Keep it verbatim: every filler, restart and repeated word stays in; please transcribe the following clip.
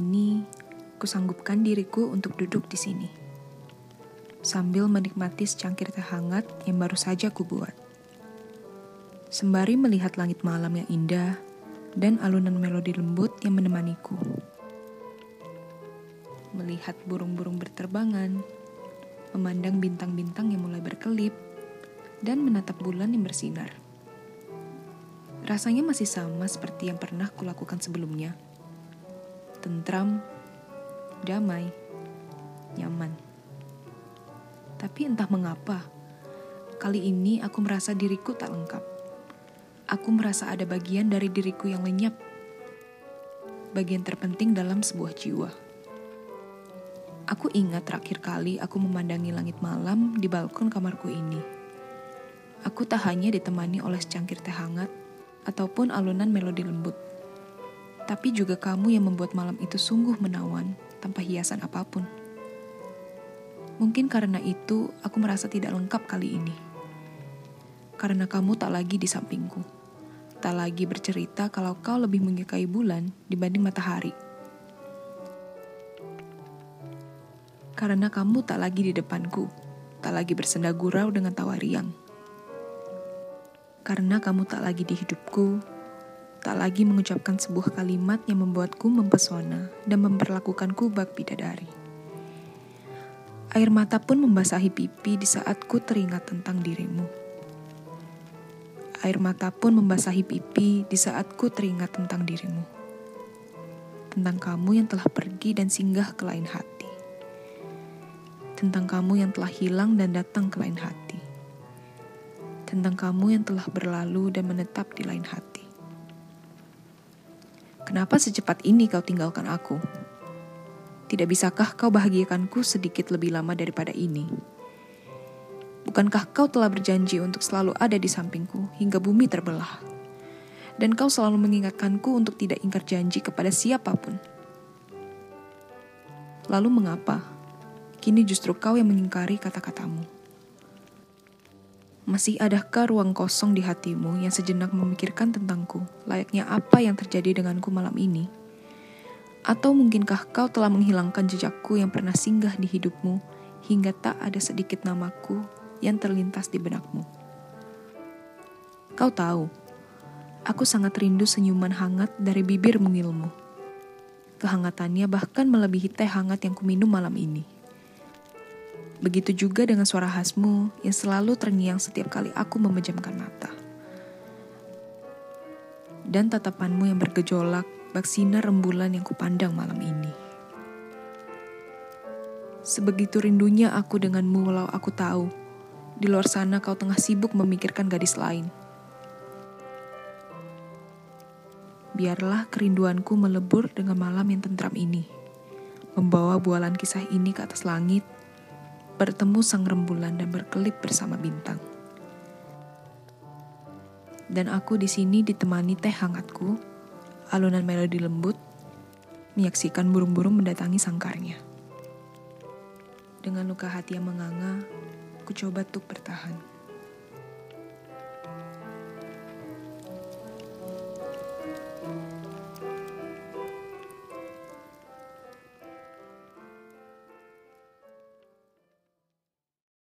ini, kusanggupkan diriku untuk duduk di sini, sambil menikmati secangkir teh hangat yang baru saja kubuat. Sembari melihat langit malam yang indah dan alunan melodi lembut yang menemaniku. Melihat burung-burung berterbangan, memandang bintang-bintang yang mulai berkelip, dan menatap bulan yang bersinar. Rasanya masih sama seperti yang pernah kulakukan sebelumnya. Tentram, damai, nyaman. Tapi entah mengapa, kali ini aku merasa diriku tak lengkap. Aku merasa ada bagian dari diriku yang lenyap. Bagian terpenting dalam sebuah jiwa. Aku ingat terakhir kali aku memandangi langit malam di balkon kamarku ini. Aku tak hanya ditemani oleh secangkir teh hangat ataupun alunan melodi lembut, tapi juga kamu yang membuat malam itu sungguh menawan tanpa hiasan apapun. Mungkin karena itu aku merasa tidak lengkap kali ini. Karena kamu tak lagi di sampingku, tak lagi bercerita kalau kau lebih menyukai bulan dibanding matahari. Karena kamu tak lagi di depanku, tak lagi bersenda gurau dengan tawa riang. Karena kamu tak lagi di hidupku, tak lagi mengucapkan sebuah kalimat yang membuatku mempesona dan memperlakukanku bak bidadari. Air mata pun membasahi pipi di saat ku teringat tentang dirimu. Air mata pun membasahi pipi di saat ku teringat tentang dirimu. Tentang kamu yang telah pergi dan singgah ke lain hati. Tentang kamu yang telah hilang dan datang ke lain hati. Tentang kamu yang telah berlalu dan menetap di lain hati. Kenapa secepat ini kau tinggalkan aku? Tidak bisakah kau bahagiakanku sedikit lebih lama daripada ini? Bukankah kau telah berjanji untuk selalu ada di sampingku hingga bumi terbelah? Dan kau selalu mengingatkanku untuk tidak ingkar janji kepada siapapun. Lalu mengapa? Kini justru kau yang mengingkari kata-katamu. Masih adakah ruang kosong di hatimu yang sejenak memikirkan tentangku, layaknya apa yang terjadi denganku malam ini? Atau mungkinkah kau telah menghilangkan jejakku yang pernah singgah di hidupmu, hingga tak ada sedikit namaku yang terlintas di benakmu? Kau tahu, aku sangat rindu senyuman hangat dari bibir mungilmu. Kehangatannya bahkan melebihi teh hangat yang kuminum malam ini. Begitu juga dengan suara khasmu yang selalu terngiang setiap kali aku memejamkan mata. Dan tatapanmu yang bergejolak bak sinar rembulan yang kupandang malam ini. Sebegitu rindunya aku denganmu walau aku tahu, di luar sana kau tengah sibuk memikirkan gadis lain. Biarlah kerinduanku melebur dengan malam yang tentram ini, membawa bualan kisah ini ke atas langit, bertemu sang rembulan dan berkelip bersama bintang. Dan aku di sini ditemani teh hangatku, alunan melodi lembut, menyaksikan burung-burung mendatangi sangkarnya. Dengan luka hati yang menganga, ku coba untuk bertahan.